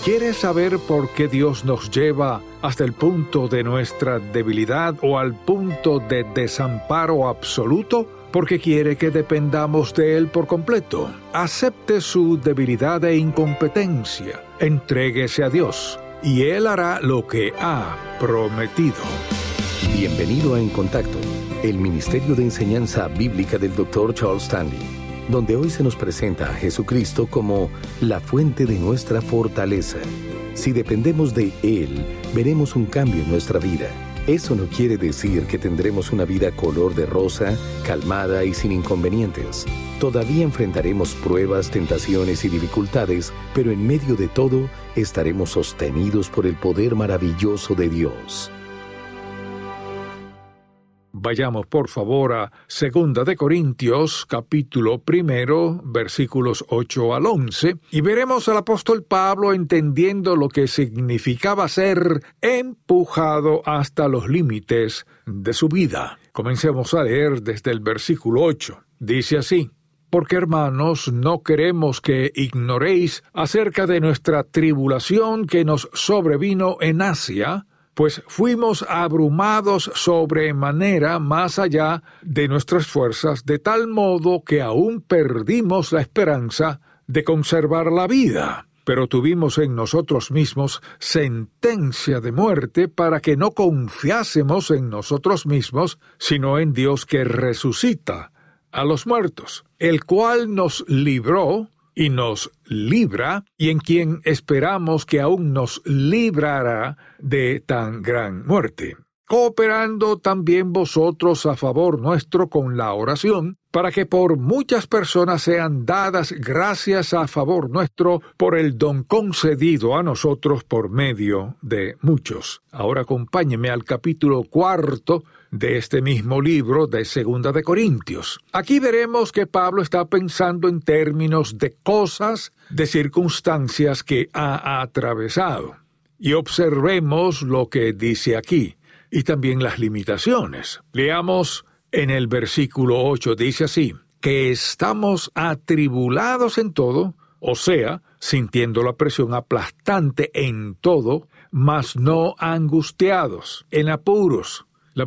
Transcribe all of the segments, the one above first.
¿Quieres saber por qué Dios nos lleva hasta el punto de nuestra debilidad o al punto de desamparo absoluto? Porque quiere que dependamos de Él por completo. Acepte su debilidad e incompetencia. Entréguese a Dios y Él hará lo que ha prometido. Bienvenido a En Contacto, el Ministerio de Enseñanza Bíblica del Dr. Charles Stanley, donde hoy se nos presenta a Jesucristo como la fuente de nuestra fortaleza. Si dependemos de Él, veremos un cambio en nuestra vida. Eso no quiere decir que tendremos una vida color de rosa, calmada y sin inconvenientes. Todavía enfrentaremos pruebas, tentaciones y dificultades, pero en medio de todo, estaremos sostenidos por el poder maravilloso de Dios. Vayamos por favor a 2 de Corintios, capítulo 1, versículos 8 al 11, y veremos al apóstol Pablo entendiendo lo que significaba ser empujado hasta los límites de su vida. Comencemos a leer desde el versículo 8. Dice así: Porque, hermanos, no queremos que ignoréis acerca de nuestra tribulación que nos sobrevino en Asia, pues fuimos abrumados sobremanera más allá de nuestras fuerzas, de tal modo que aún perdimos la esperanza de conservar la vida. Pero tuvimos en nosotros mismos sentencia de muerte para que no confiásemos en nosotros mismos, sino en Dios que resucita a los muertos, el cual nos libró y nos libra, y en quien esperamos que aún nos librará de tan gran muerte, cooperando también vosotros a favor nuestro con la oración, para que por muchas personas sean dadas gracias a favor nuestro por el don concedido a nosotros por medio de muchos. Ahora acompáñeme al capítulo 4 de este mismo libro de 2 de Corintios. Aquí veremos que Pablo está pensando en términos de cosas, de circunstancias que ha atravesado. Y observemos lo que dice aquí, y también las limitaciones. Leamos en el versículo 8, dice así: que estamos atribulados en todo, o sea, sintiendo la presión aplastante en todo, mas no angustiados, en apuros. La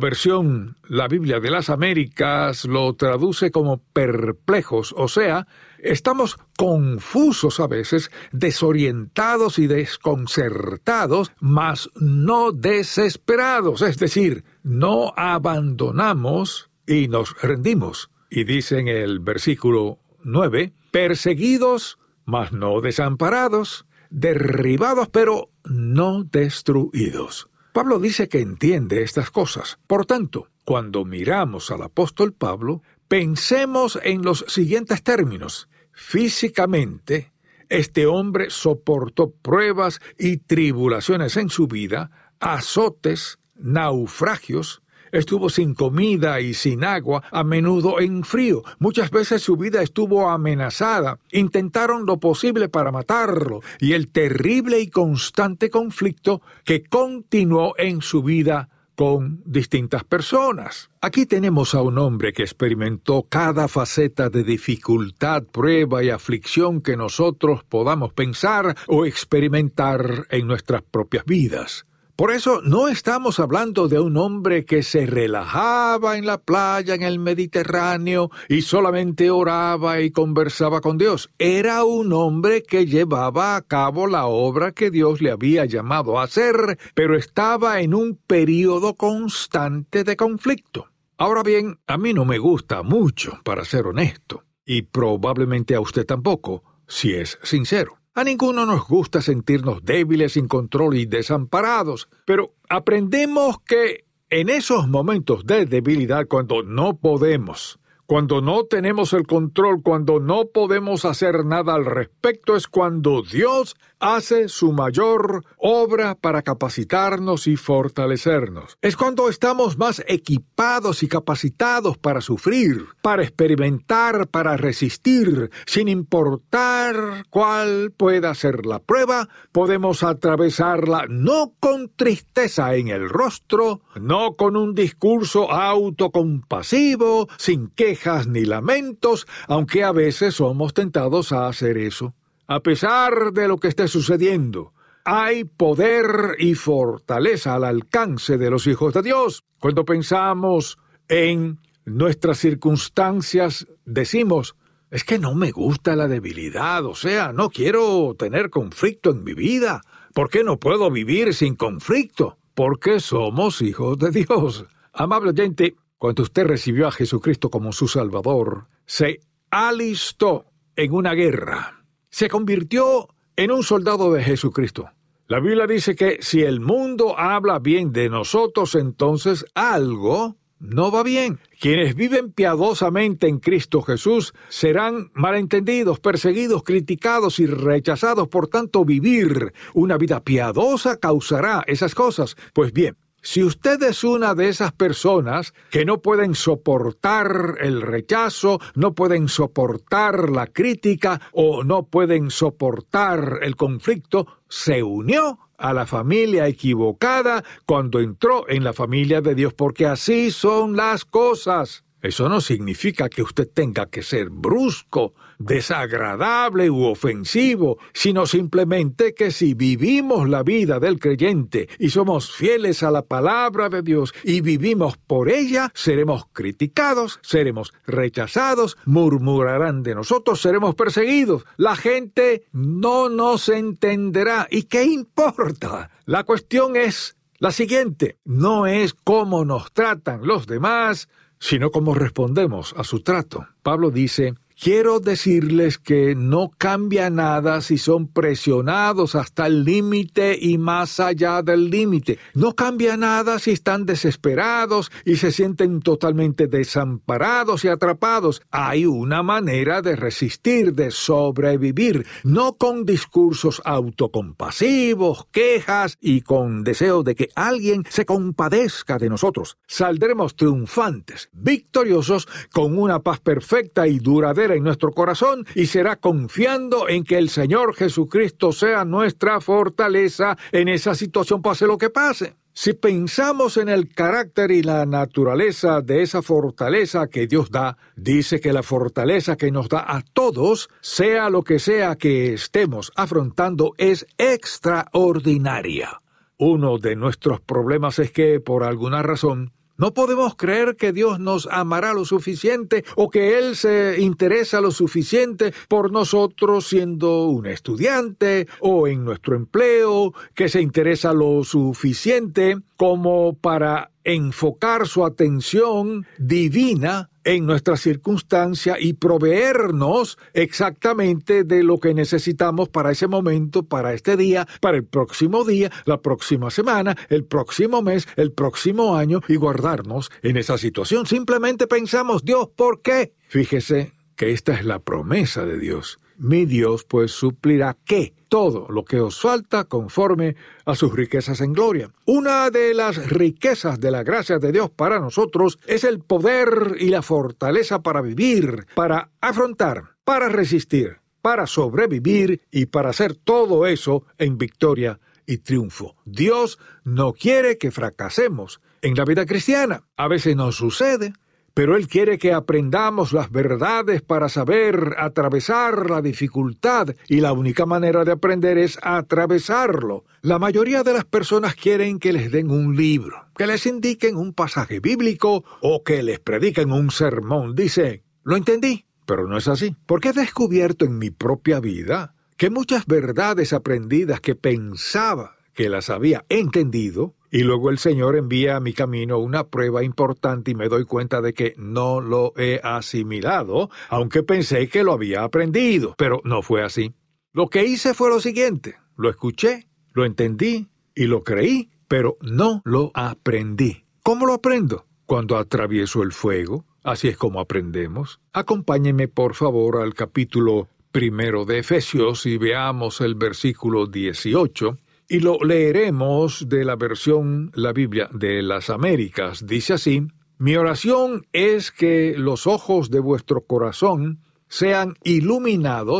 Biblia de las Américas lo traduce como perplejos, o sea, estamos confusos a veces, desorientados y desconcertados, mas no desesperados, es decir, no abandonamos y nos rendimos. Y dice en el versículo 9, perseguidos, mas no desamparados, derribados, pero no destruidos. Pablo dice que entiende estas cosas. Por tanto, cuando miramos al apóstol Pablo, pensemos en los siguientes términos. Físicamente, este hombre soportó pruebas y tribulaciones en su vida, azotes, naufragios, estuvo sin comida y sin agua, a menudo en frío. Muchas veces su vida estuvo amenazada. Intentaron lo posible para matarlo, y el terrible y constante conflicto que continuó en su vida con distintas personas. Aquí tenemos a un hombre que experimentó cada faceta de dificultad, prueba y aflicción que nosotros podamos pensar o experimentar en nuestras propias vidas. Por eso no estamos hablando de un hombre que se relajaba en la playa en el Mediterráneo y solamente oraba y conversaba con Dios. Era un hombre que llevaba a cabo la obra que Dios le había llamado a hacer, pero estaba en un período constante de conflicto. Ahora bien, a mí no me gusta mucho, para ser honesto, y probablemente a usted tampoco, si es sincero. A ninguno nos gusta sentirnos débiles, sin control y desamparados, pero aprendemos que en esos momentos de debilidad, cuando no podemos, cuando no tenemos el control, cuando no podemos hacer nada al respecto, es cuando Dios hace su mayor obra para capacitarnos y fortalecernos. Es cuando estamos más equipados y capacitados para sufrir, para experimentar, para resistir. Sin importar cuál pueda ser la prueba, podemos atravesarla no con tristeza en el rostro, no con un discurso autocompasivo, sin quejas ni lamentos, aunque a veces somos tentados a hacer eso. A pesar de lo que esté sucediendo, hay poder y fortaleza al alcance de los hijos de Dios. Cuando pensamos en nuestras circunstancias, decimos, es que no me gusta la debilidad, o sea, no quiero tener conflicto en mi vida. ¿Por qué no puedo vivir sin conflicto? Porque somos hijos de Dios. Amable oyente, cuando usted recibió a Jesucristo como su Salvador, se alistó en una guerra. Se convirtió en un soldado de Jesucristo. La Biblia dice que si el mundo habla bien de nosotros, entonces algo no va bien. Quienes viven piadosamente en Cristo Jesús serán malentendidos, perseguidos, criticados y rechazados. Por tanto, vivir una vida piadosa causará esas cosas. Pues bien, si usted es una de esas personas que no pueden soportar el rechazo, no pueden soportar la crítica o no pueden soportar el conflicto, se unió a la familia equivocada cuando entró en la familia de Dios, porque así son las cosas. Eso no significa que usted tenga que ser brusco, desagradable u ofensivo, sino simplemente que si vivimos la vida del creyente y somos fieles a la palabra de Dios y vivimos por ella, seremos criticados, seremos rechazados, murmurarán de nosotros, seremos perseguidos. La gente no nos entenderá. ¿Y qué importa? La cuestión es la siguiente: no es cómo nos tratan los demás, sino cómo respondemos a su trato. Pablo dice, quiero decirles que no cambia nada si son presionados hasta el límite y más allá del límite. No cambia nada si están desesperados y se sienten totalmente desamparados y atrapados. Hay una manera de resistir, de sobrevivir, no con discursos autocompasivos, quejas y con deseo de que alguien se compadezca de nosotros. Saldremos triunfantes, victoriosos, con una paz perfecta y duradera en nuestro corazón, y será confiando en que el Señor Jesucristo sea nuestra fortaleza en esa situación, pase lo que pase. Si pensamos en el carácter y la naturaleza de esa fortaleza que Dios da, dice que la fortaleza que nos da a todos, sea lo que sea que estemos afrontando, es extraordinaria. Uno de nuestros problemas es que, por alguna razón, no podemos creer que Dios nos amará lo suficiente o que Él se interesa lo suficiente por nosotros siendo un estudiante o en nuestro empleo, que se interesa lo suficiente como para enfocar su atención divina en nuestra circunstancia y proveernos exactamente de lo que necesitamos para ese momento, para este día, para el próximo día, la próxima semana, el próximo mes, el próximo año, y guardarnos en esa situación. Simplemente pensamos, Dios, ¿por qué? Fíjese que esta es la promesa de Dios. Mi Dios pues suplirá ¿qué? Todo lo que os falta conforme a sus riquezas en gloria. Una de las riquezas de la gracia de Dios para nosotros es el poder y la fortaleza para vivir, para afrontar, para resistir, para sobrevivir y para hacer todo eso en victoria y triunfo. Dios no quiere que fracasemos en la vida cristiana. A veces nos sucede, pero Él quiere que aprendamos las verdades para saber atravesar la dificultad, y la única manera de aprender es atravesarlo. La mayoría de las personas quieren que les den un libro, que les indiquen un pasaje bíblico o que les prediquen un sermón. Dice, lo entendí, pero no es así, porque he descubierto en mi propia vida que muchas verdades aprendidas que pensaba que las había entendido, y luego el Señor envía a mi camino una prueba importante y me doy cuenta de que no lo he asimilado, aunque pensé que lo había aprendido, pero no fue así. Lo que hice fue lo siguiente: lo escuché, lo entendí y lo creí, pero no lo aprendí. ¿Cómo lo aprendo? Cuando atravieso el fuego. Así es como aprendemos. Acompáñenme por favor al capítulo 1 de Efesios y veamos el versículo 18. Y lo leeremos de la versión, la Biblia de las Américas. Dice así: mi oración es que los ojos de vuestro corazón sean iluminados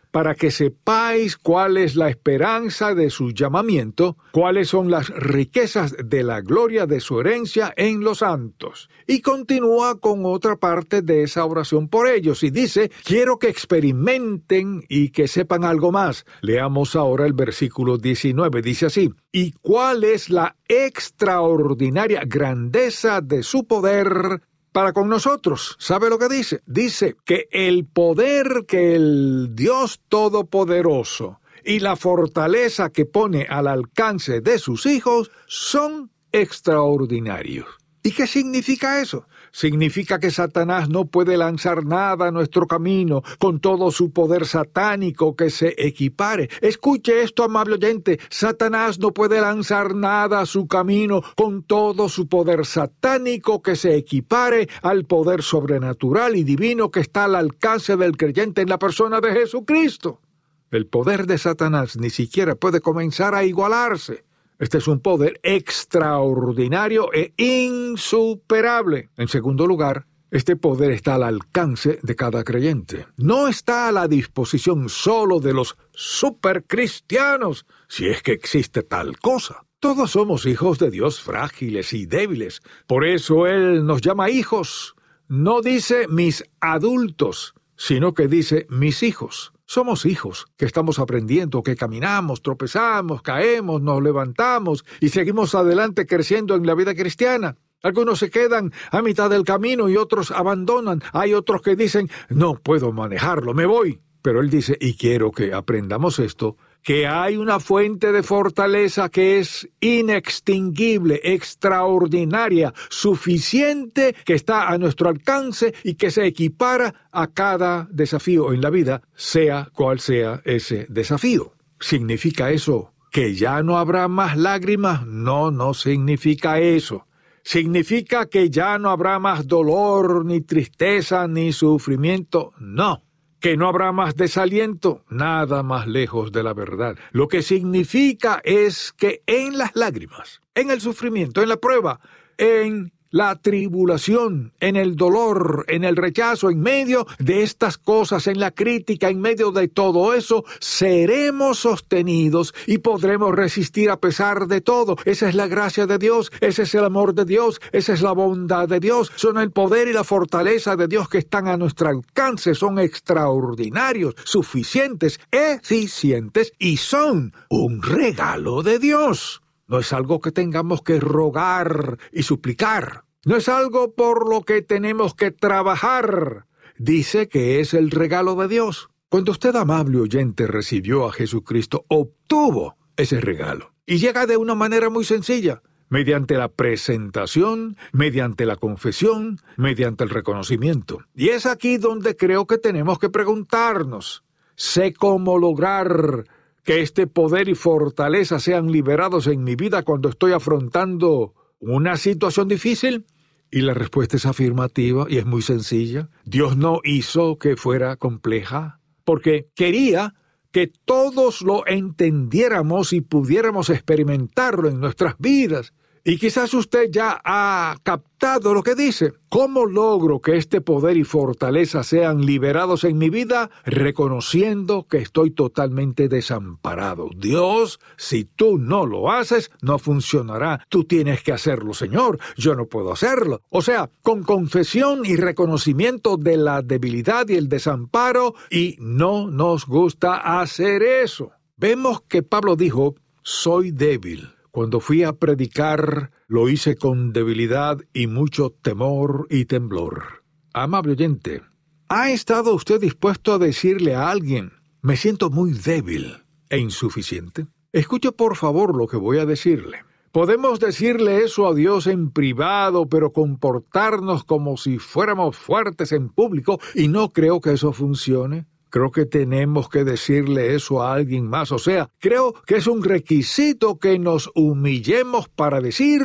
para que sepáis cuál es la esperanza de su llamamiento, cuáles son las riquezas de la gloria de su herencia en los santos. Y continúa con otra parte de esa oración por ellos y dice, quiero que experimenten y que sepan algo más. Leamos ahora el versículo 19, dice así, ¿y cuál es la extraordinaria grandeza de su poder para con nosotros? ¿Sabe lo que dice? Dice que el poder que el Dios Todopoderoso y la fortaleza que pone al alcance de sus hijos son extraordinarios. ¿Y qué significa eso? Significa que Satanás no puede lanzar nada a nuestro camino con todo su poder satánico que se equipare. Escuche esto, amable oyente, Satanás no puede lanzar nada a su camino con todo su poder satánico que se equipare al poder sobrenatural y divino que está al alcance del creyente en la persona de Jesucristo. El poder de Satanás ni siquiera puede comenzar a igualarse. Este es un poder extraordinario e insuperable. En segundo lugar, este poder está al alcance de cada creyente. No está a la disposición solo de los supercristianos, si es que existe tal cosa. Todos somos hijos de Dios frágiles y débiles. Por eso Él nos llama hijos. No dice mis adultos, sino que dice mis hijos. Somos hijos que estamos aprendiendo, que caminamos, tropezamos, caemos, nos levantamos y seguimos adelante creciendo en la vida cristiana. Algunos se quedan a mitad del camino y otros abandonan. Hay otros que dicen, no puedo manejarlo, me voy. Pero él dice, y quiero que aprendamos esto, que hay una fuente de fortaleza que es inextinguible, extraordinaria, suficiente, que está a nuestro alcance y que se equipara a cada desafío en la vida, sea cual sea ese desafío. ¿Significa eso que ya no habrá más lágrimas? No, no significa eso. ¿Significa que ya no habrá más dolor, ni tristeza, ni sufrimiento? No. ¿Que no habrá más desaliento? Nada más lejos de la verdad. Lo que significa es que en las lágrimas, en el sufrimiento, en la prueba, en la tribulación, en el dolor, en el rechazo, en medio de estas cosas, en la crítica, en medio de todo eso, seremos sostenidos y podremos resistir a pesar de todo. Esa es la gracia de Dios, ese es el amor de Dios, esa es la bondad de Dios, son el poder y la fortaleza de Dios que están a nuestro alcance, son extraordinarios, suficientes, eficientes y son un regalo de Dios. No es algo que tengamos que rogar y suplicar. No es algo por lo que tenemos que trabajar. Dice que es el regalo de Dios. Cuando usted, amable oyente, recibió a Jesucristo, obtuvo ese regalo. Y llega de una manera muy sencilla, mediante la presentación, mediante la confesión, mediante el reconocimiento. Y es aquí donde creo que tenemos que preguntarnos, ¿sé cómo lograr que este poder y fortaleza sean liberados en mi vida cuando estoy afrontando una situación difícil? Y la respuesta es afirmativa y es muy sencilla. Dios no hizo que fuera compleja, porque quería que todos lo entendiéramos y pudiéramos experimentarlo en nuestras vidas. Y quizás usted ya ha captado lo que dice. ¿Cómo logro que este poder y fortaleza sean liberados en mi vida? Reconociendo que estoy totalmente desamparado. Dios, si tú no lo haces, no funcionará. Tú tienes que hacerlo, Señor. Yo no puedo hacerlo. O sea, con confesión y reconocimiento de la debilidad y el desamparo, y no nos gusta hacer eso. Vemos que Pablo dijo, soy débil. Cuando fui a predicar, lo hice con debilidad y mucho temor y temblor. Amable oyente, ¿ha estado usted dispuesto a decirle a alguien, me siento muy débil e insuficiente? Escuche por favor lo que voy a decirle. Podemos decirle eso a Dios en privado, pero comportarnos como si fuéramos fuertes en público, y no creo que eso funcione. Creo que tenemos que decirle eso a alguien más. O sea, creo que es un requisito que nos humillemos para decir,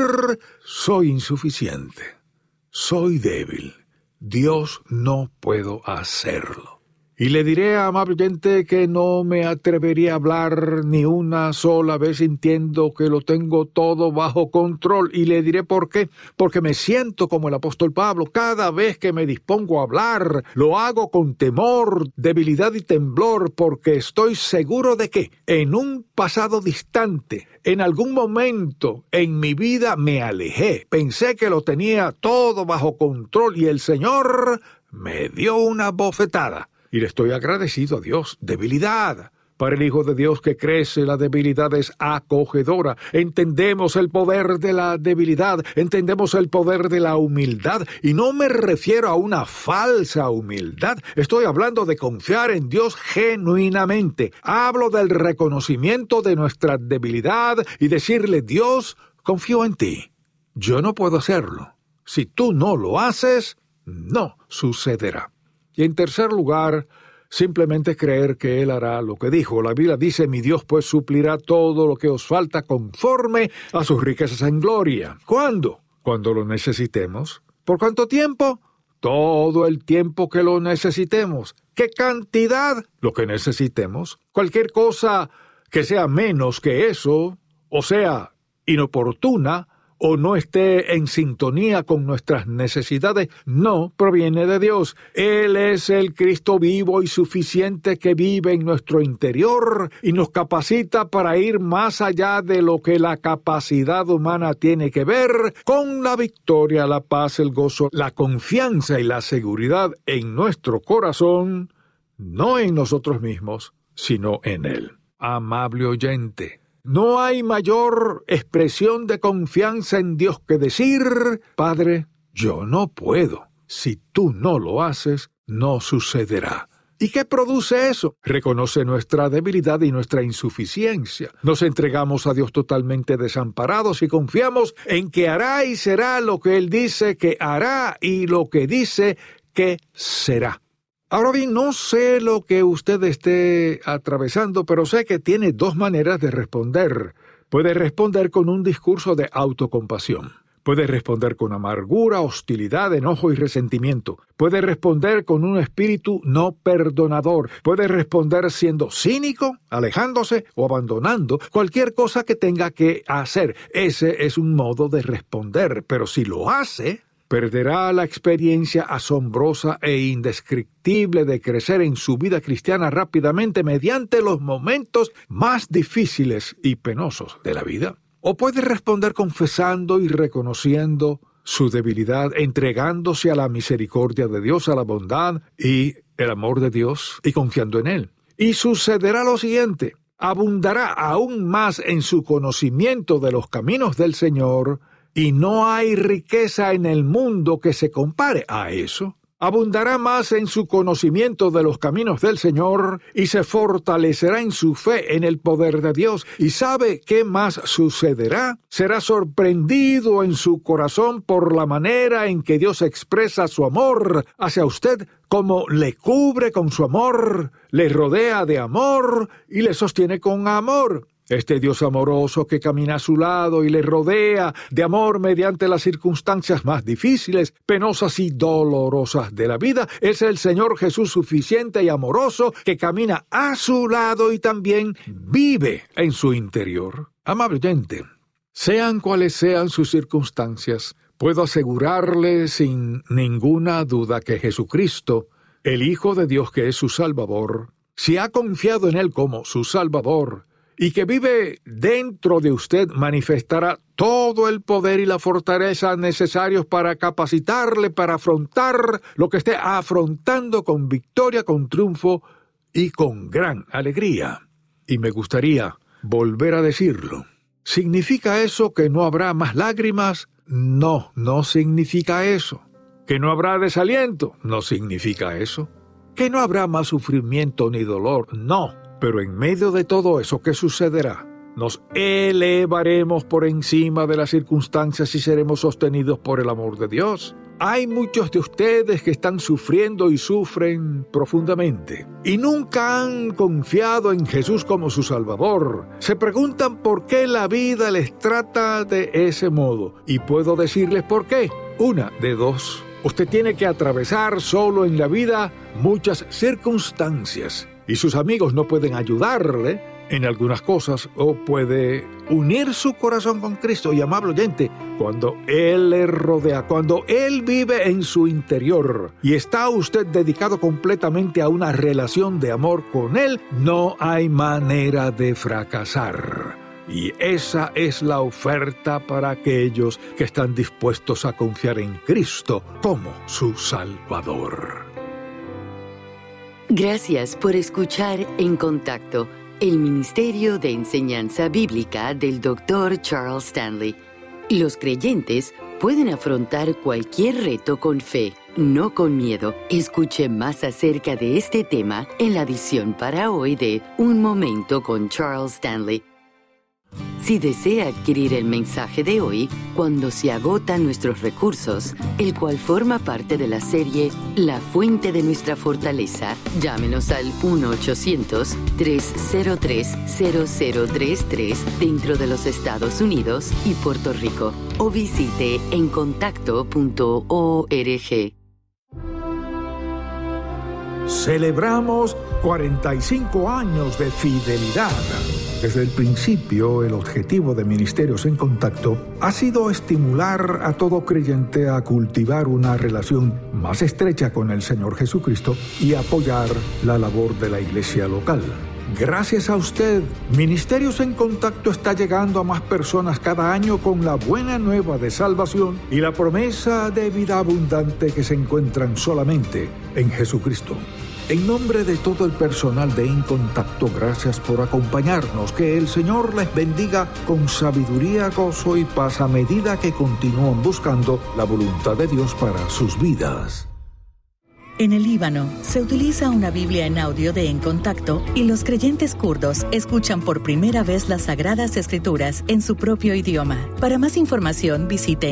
soy insuficiente, soy débil, Dios, no puedo hacerlo. Y le diré a amable oyente que no me atrevería a hablar ni una sola vez sintiendo que lo tengo todo bajo control. Y le diré por qué. Porque me siento como el apóstol Pablo. Cada vez que me dispongo a hablar, lo hago con temor, debilidad y temblor, porque estoy seguro de que en un pasado distante, en algún momento en mi vida me alejé. Pensé que lo tenía todo bajo control y el Señor me dio una bofetada. Y le estoy agradecido a Dios. Debilidad. Para el Hijo de Dios que crece, la debilidad es acogedora. Entendemos el poder de la debilidad, entendemos el poder de la humildad. Y no me refiero a una falsa humildad. Estoy hablando de confiar en Dios genuinamente. Hablo del reconocimiento de nuestra debilidad y decirle, Dios, confío en ti. Yo no puedo hacerlo. Si tú no lo haces, no sucederá. Y en tercer lugar, simplemente creer que Él hará lo que dijo. La Biblia dice, mi Dios pues suplirá todo lo que os falta conforme a sus riquezas en gloria. ¿Cuándo? Cuando lo necesitemos. ¿Por cuánto tiempo? Todo el tiempo que lo necesitemos. ¿Qué cantidad? Lo que necesitemos. Cualquier cosa que sea menos que eso, o sea, inoportuna, o no esté en sintonía con nuestras necesidades, no proviene de Dios. Él es el Cristo vivo y suficiente que vive en nuestro interior y nos capacita para ir más allá de lo que la capacidad humana tiene que ver, con la victoria, la paz, el gozo, la confianza y la seguridad en nuestro corazón, no en nosotros mismos, sino en Él. Amable oyente, no hay mayor expresión de confianza en Dios que decir, Padre, yo no puedo. Si tú no lo haces, no sucederá. ¿Y qué produce eso? Reconoce nuestra debilidad y nuestra insuficiencia. Nos entregamos a Dios totalmente desamparados y confiamos en que hará y será lo que Él dice que hará y lo que dice que será. Ahora bien, no sé lo que usted esté atravesando, pero sé que tiene dos maneras de responder. Puede responder con un discurso de autocompasión. Puede responder con amargura, hostilidad, enojo y resentimiento. Puede responder con un espíritu no perdonador. Puede responder siendo cínico, alejándose o abandonando cualquier cosa que tenga que hacer. Ese es un modo de responder, pero si lo hace, perderá la experiencia asombrosa e indescriptible de crecer en su vida cristiana rápidamente mediante los momentos más difíciles y penosos de la vida. O puede responder confesando y reconociendo su debilidad, entregándose a la misericordia de Dios, a la bondad y el amor de Dios y confiando en Él. Y sucederá lo siguiente: abundará aún más en su conocimiento de los caminos del Señor, y no hay riqueza en el mundo que se compare a eso. Abundará más en su conocimiento de los caminos del Señor y se fortalecerá en su fe en el poder de Dios. ¿Y sabe qué más sucederá? Será sorprendido en su corazón por la manera en que Dios expresa su amor hacia usted, como le cubre con su amor, le rodea de amor y le sostiene con amor. Este Dios amoroso que camina a su lado y le rodea de amor mediante las circunstancias más difíciles, penosas y dolorosas de la vida, es el Señor Jesús suficiente y amoroso que camina a su lado y también vive en su interior. Amable oyente, sean cuales sean sus circunstancias, puedo asegurarle sin ninguna duda que Jesucristo, el Hijo de Dios que es su Salvador, si ha confiado en Él como su Salvador, y que vive dentro de usted, manifestará todo el poder y la fortaleza necesarios para capacitarle para afrontar lo que esté afrontando con victoria, con triunfo y con gran alegría. Y me gustaría volver a decirlo. ¿Significa eso que no habrá más lágrimas? No, no significa eso. ¿Que no habrá desaliento? No significa eso. ¿Que no habrá más sufrimiento ni dolor? No. Pero en medio de todo eso, ¿qué sucederá? Nos elevaremos por encima de las circunstancias y seremos sostenidos por el amor de Dios. Hay muchos de ustedes que están sufriendo y sufren profundamente y nunca han confiado en Jesús como su Salvador. Se preguntan por qué la vida les trata de ese modo y puedo decirles por qué. Una de dos. Usted tiene que atravesar solo en la vida muchas circunstancias y sus amigos no pueden ayudarle en algunas cosas, o puede unir su corazón con Cristo. Y amable oyente, cuando Él le rodea, cuando Él vive en su interior y está usted dedicado completamente a una relación de amor con Él, no hay manera de fracasar. Y esa es la oferta para aquellos que están dispuestos a confiar en Cristo como su Salvador. Gracias por escuchar En Contacto, el Ministerio de Enseñanza Bíblica del Dr. Charles Stanley. Los creyentes pueden afrontar cualquier reto con fe, no con miedo. Escuche más acerca de este tema en la edición para hoy de Un Momento con Charles Stanley. Si desea adquirir el mensaje de hoy, cuando se agotan nuestros recursos, el cual forma parte de la serie La Fuente de Nuestra Fortaleza, llámenos al 1-800-303-0033 dentro de los Estados Unidos y Puerto Rico, o visite encontacto.org. Celebramos 45 años de fidelidad. Desde el principio, el objetivo de Ministerios en Contacto ha sido estimular a todo creyente a cultivar una relación más estrecha con el Señor Jesucristo y apoyar la labor de la iglesia local. Gracias a usted, Ministerios en Contacto está llegando a más personas cada año con la buena nueva de salvación y la promesa de vida abundante que se encuentran solamente en Jesucristo. En nombre de todo el personal de En Contacto, gracias por acompañarnos. Que el Señor les bendiga con sabiduría, gozo y paz a medida que continúan buscando la voluntad de Dios para sus vidas. En el Líbano, se utiliza una Biblia en audio de En Contacto y los creyentes kurdos escuchan por primera vez las Sagradas Escrituras en su propio idioma. Para más información, visite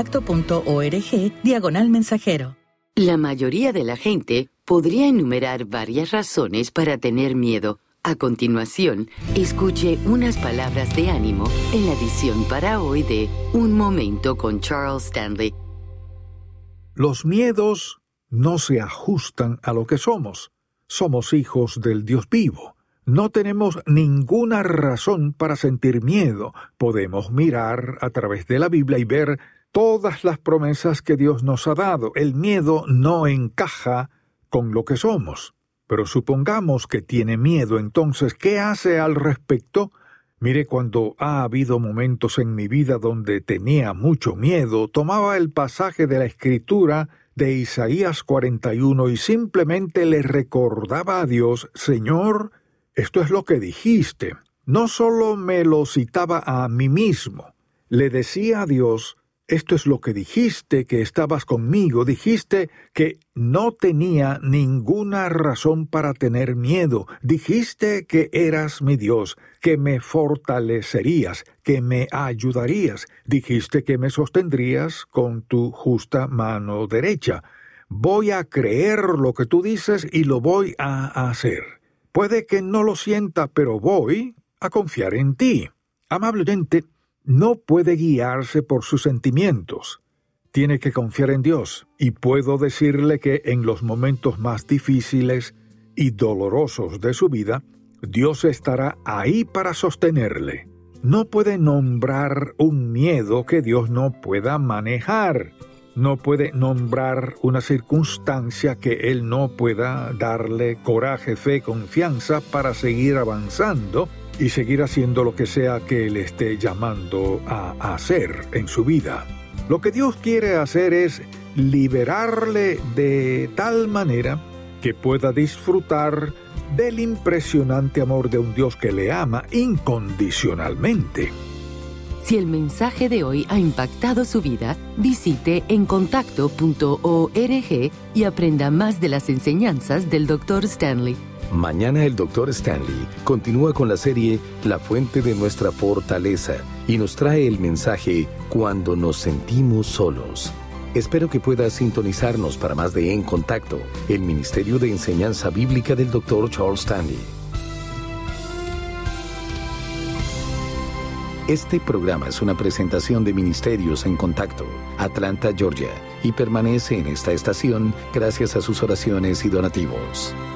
encontacto.org/mensajero. La mayoría de la gente podría enumerar varias razones para tener miedo. A continuación, escuche unas palabras de ánimo en la edición para hoy de Un Momento con Charles Stanley. Los miedos no se ajustan a lo que somos. Somos hijos del Dios vivo. No tenemos ninguna razón para sentir miedo. Podemos mirar a través de la Biblia y ver todas las promesas que Dios nos ha dado. El miedo no encaja con lo que somos. Pero supongamos que tiene miedo, entonces, ¿qué hace al respecto? Mire, cuando ha habido momentos en mi vida donde tenía mucho miedo, tomaba el pasaje de la Escritura de Isaías 41 y simplemente le recordaba a Dios: Señor, esto es lo que dijiste. No solo me lo citaba a mí mismo, le decía a Dios: esto es lo que dijiste, que estabas conmigo. Dijiste que no tenía ninguna razón para tener miedo. Dijiste que eras mi Dios, que me fortalecerías, que me ayudarías. Dijiste que me sostendrías con tu justa mano derecha. Voy a creer lo que tú dices y lo voy a hacer. Puede que no lo sienta, pero voy a confiar en ti. Amable oyente, no puede guiarse por sus sentimientos. Tiene que confiar en Dios. Y puedo decirle que en los momentos más difíciles y dolorosos de su vida, Dios estará ahí para sostenerle. No puede nombrar un miedo que Dios no pueda manejar. No puede nombrar una circunstancia que Él no pueda darle coraje, fe, confianza para seguir avanzando y seguir haciendo lo que sea que Él esté llamando a hacer en su vida. Lo que Dios quiere hacer es liberarle de tal manera que pueda disfrutar del impresionante amor de un Dios que le ama incondicionalmente. Si el mensaje de hoy ha impactado su vida, visite encontacto.org y aprenda más de las enseñanzas del Dr. Stanley. Mañana el Dr. Stanley continúa con la serie La Fuente de Nuestra Fortaleza y nos trae el mensaje Cuando nos sentimos solos. Espero que pueda sintonizarnos para más de En Contacto, el Ministerio de Enseñanza Bíblica del Dr. Charles Stanley. Este programa es una presentación de Ministerios en Contacto, Atlanta, Georgia, y permanece en esta estación gracias a sus oraciones y donativos.